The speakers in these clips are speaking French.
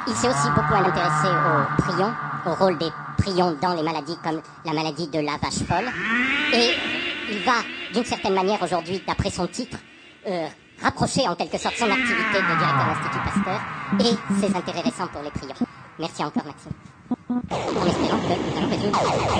Il s'est aussi beaucoup intéressé aux prions, au rôle des prions dans les maladies comme la maladie de la vache folle. Et il va, d'une certaine manière aujourd'hui, d'après son titre, rapprocher en quelque sorte son activité de directeur de l'Institut Pasteur et ses intérêts récents pour les prions. Merci encore, Maxime. En espérant que nous allons résoudre.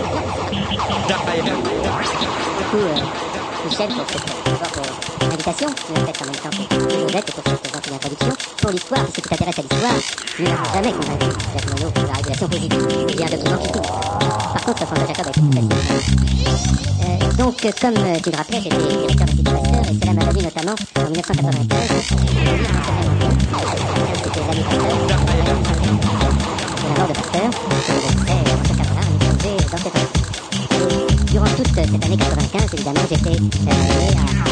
Michel, pour cette invitation, tu l'as faite en même temps que Josette et pour cette gentille introduction. Pour l'histoire, si tu t'intéresses à l'histoire, tu n'as jamais convaincu Jacques Monod de la régulation positive. Il y a un document qui tout. Par contre, François Jacob a été plus facile. Donc, comme tu le rappelais, j'étais directeur de l'Institut Pasteur et cela m'a valu notamment en 1995 c'était l'année Pasteur, la mort de Pasteur, mon camarade, on est plongé dans cette année. Durant toute cette année 95, évidemment, j'étais amené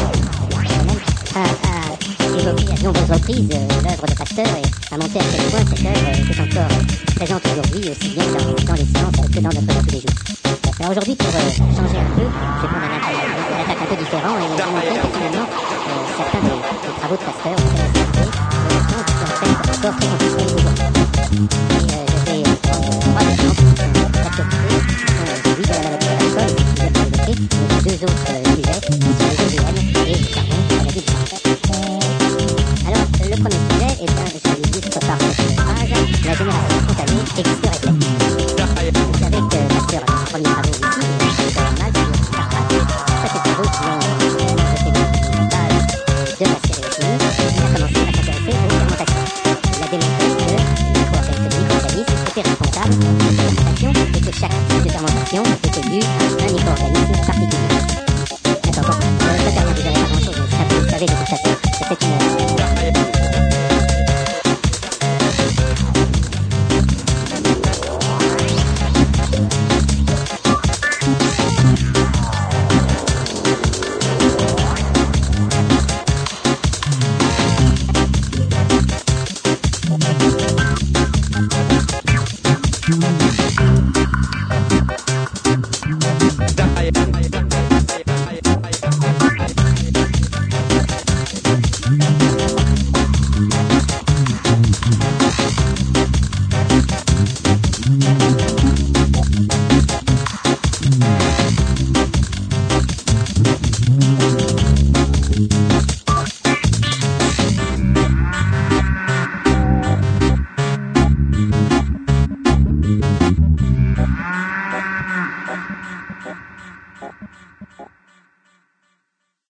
à évoquer à de nombreuses reprises l'œuvre de Pasteur et à montrer à quel point cette œuvre est encore présente aujourd'hui, aussi bien dans les sciences que dans notre vie tous les jours. Alors aujourd'hui, pour changer un peu, je vais prendre un attaque un peu différent et vous montrer que finalement, certains des travaux de Pasteur ont été restés encore très considérés aujourd'hui. Et je vais prendre trois exemples d'actualité, celui de la maladie de l'alcool et qui vient de l'évoquer, mais deux autres sujets, sur les OGM et le carbone, la maladie du cancer. Alors, le premier sujet est un, je l'ai dit par cette phrase, la génération spontanée existerait-elle? Vous savez que Pasteur a fait ses premiers travaux ici, et c'est normal, c'est Carpathe. Ça, c'est des travaux qui ont jeté les bases de la stéréochimie. Il a commencé à s'intéresser aux fermentations. Il a démontré que les micro-organismes étaient responsables de la fermentation et que chaque type de fermentation était dû à un micro-organisme particulier. D'accord, bon, ça permet déjà pas grand-chose, mais ça, vous savez de constater que c'est une